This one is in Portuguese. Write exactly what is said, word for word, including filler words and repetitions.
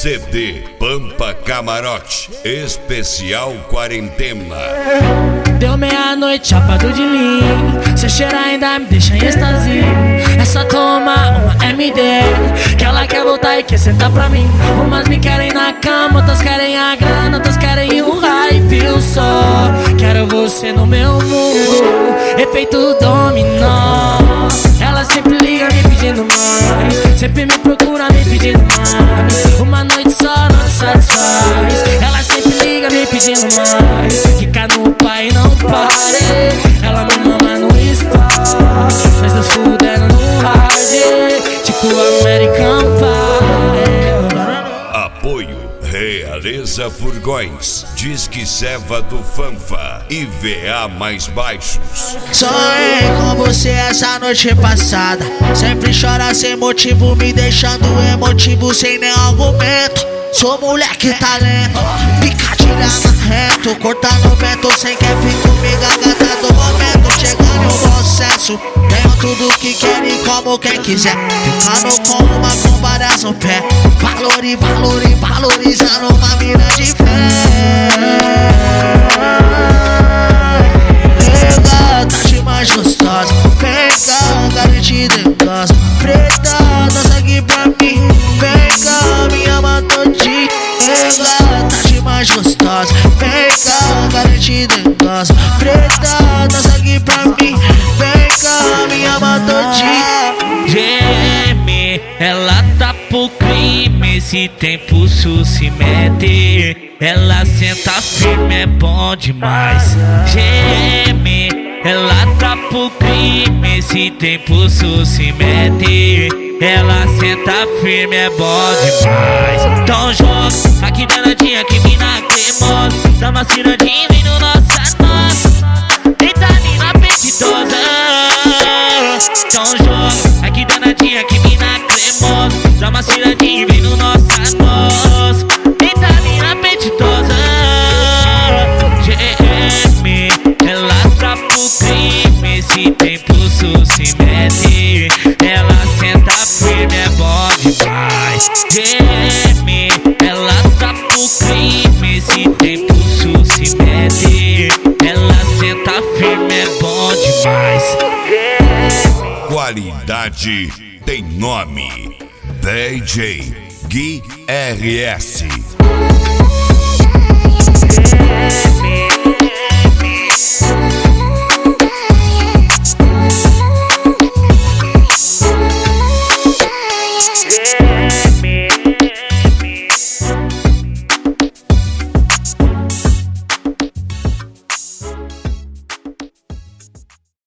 C D Pampa Camarote, especial quarentena. Deu meia-noite, chapado de lean. Seu cheiro ainda me deixa em êxtase. É só tomar uma M D, que ela quer voltar e quer sentar pra mim. Umas me querem na cama, outras querem a grana, outras querem o hype. Eu só quero você no meu mundo, efeito dominó. Ela sempre liga me pedindo mais, sempre me procura me pedindo mais. Uma noite só não satisfaz. Ela sempre liga me pedindo mais, fica no pai não pare. Ela me mama no spa, mas nós fudendo no hard, tipo American Pie. Apoio Realeza Furgões, Disque Seva do Fanfa e V A mais baixos. Sonhei com você essa noite passada, sempre chora sem motivo, me deixando emotivo sem nenhum argumento. Sou moleque talento, picadilha marrento, cortando o vento sem quer ficar comigo, a gata do momento. Chegando no bom senso, tenho tudo que quer e como quem quiser. Ficando com uma com várias no pé, valori, valori, valorizando uma mina de fé. Gata mais gostosa, vem cá, garantida em casa. Preta, dança aqui pra mim, vem cá, me ama todinho. Gata mais gostosa, vem cá, garantida em casa. Preta, dança aqui pra mim, vem cá, me ama todinho. Geme, ela tá pro crime, esse tempo se mete. Ela senta firme, é bom demais. Geme, ela tá pro crime, esse tempo se mete. Ela senta firme, é bom demais. Então joga, aqui danadinha, que mina cremosa. Dá uma ciradinha e no nossa nossa. Deita mina apetitosa. Então joga, aqui danadinha, que mina cremosa. Dá uma ciradinha e no nossa nossa. Deita mina apetitosa. Geme, ela tá pro crime, esse tempo se mete. Ela senta firme, é bom demais. Geme, ela tá pro crime, esse tempo se mete. Ela senta firme, é bom demais. Qualidade tem nome. D J Gui R S.